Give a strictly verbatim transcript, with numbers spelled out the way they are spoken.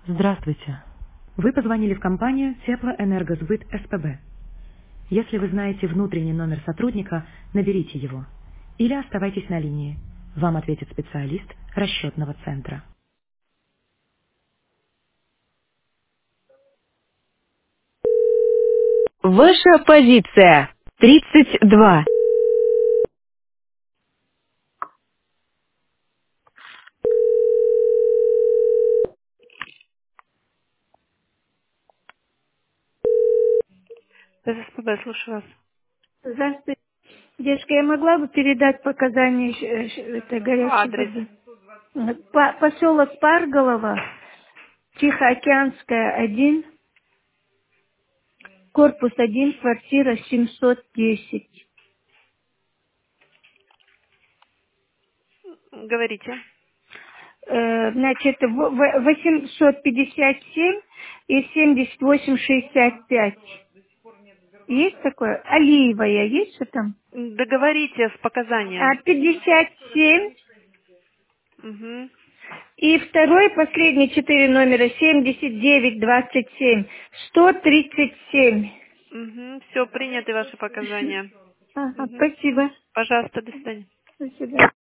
Здравствуйте. Вы позвонили в компанию Теплоэнергосбыт СПБ. Если вы знаете внутренний номер сотрудника, наберите его. Или оставайтесь на линии. Вам ответит специалист расчетного центра. Ваша позиция. тридцать два. СПБ, слушаю вас. Здравствуйте. Девушка, я могла бы передать показания э, ш- этой горячей Адрес. воды? Э, По- поселок Парголово, Тихоокеанская, один, корпус один, квартира семьсот десять. Говорите. Э, значит, в- в- восемьсот пятьдесят семь и семьдесят восемь шестьдесят пять. Есть такое? Алиевая, есть что там? Договорите с А показанием. пятьдесят семь Угу. и второй, последний четыре номера семьдесят девять двадцать семь сто тридцать семь. Угу. Все, приняты ваши показания. Ага, Угу. спасибо. Пожалуйста, до свидания. До свидания.